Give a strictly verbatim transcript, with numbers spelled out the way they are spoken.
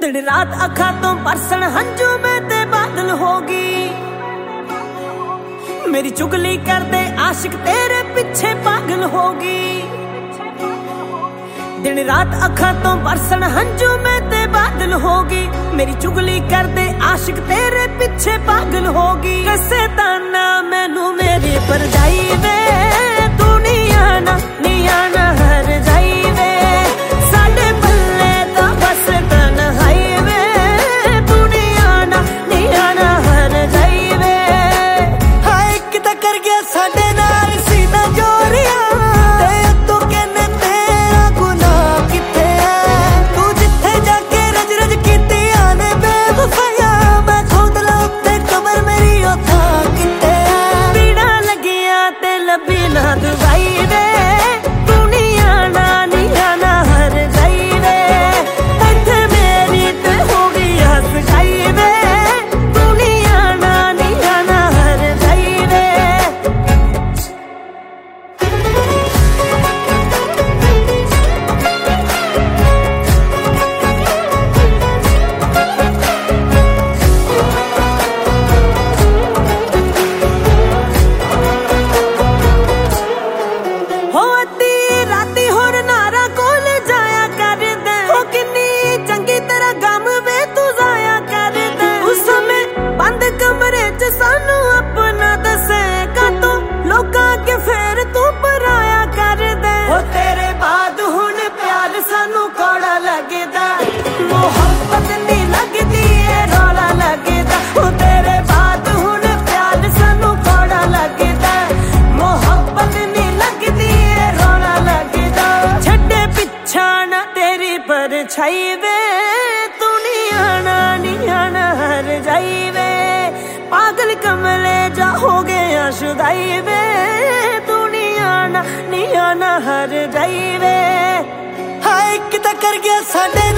दिन रात अखा तो बरसन हंजू में ते बादल होगी। मेरी चुगली कर दे आशिक तेरे पीछे पागल होगी। दिन रात अखा तो बरसन हंजू में ते बादल होगी। मेरी चुगली कर दे आशिक तेरे पीछे पागल होगी। कैसे ताना मैनू मेरी परजाई वे, तू नहीं आना नहीं आना हर जाई वे। साडे पल्ले दा बस तन्हाई वे, तू नहीं आना नहीं आना हर जाई वे। हाय किदा कर गया साडे नाल सीना जोरिया, ते तू कहने तेरा गुनाह किथे है। तू जिथे जाके रज रज कीती आने बेवफाया, मैं खोद ला उत्ते कमर मेरी ओथा किथे है। पीड़ा लगिया ते लभी ना दवाई वे, तू नहीं आना नहीं आना हर जाई वे। इत्थे मेरी ते हो गई हस गई वे, तू नहीं आना नहीं आना हर जाई वे। हो अद्धी राती होर नारा कोल जाया कर दे, हो किन्नी चंगी तरह गम वे तू जाया कर दे। उस समय बंद कमरे च सानू अपना दसे, कातों लोकां के फेर तू पराया कर दे। हो तेरे बाद हुण प्यार सानू कौड़ा लगदा, मोहब्बत नी लगदी ए रौला लगदा। हो तेरे बाद हुण प्यार सानू कौड़ा लगदा, मोहब्बत नी लगदी ए रौला लगदा। छड्डे पिछा ना तेरी परछाई वे, तू नहीं आना नहीं आना हर जाई वे। पागल कमले जा हो गया शुदाई वे, तू नहीं आना नहीं आना हर जाई वे। हाय किदा कर गया साडे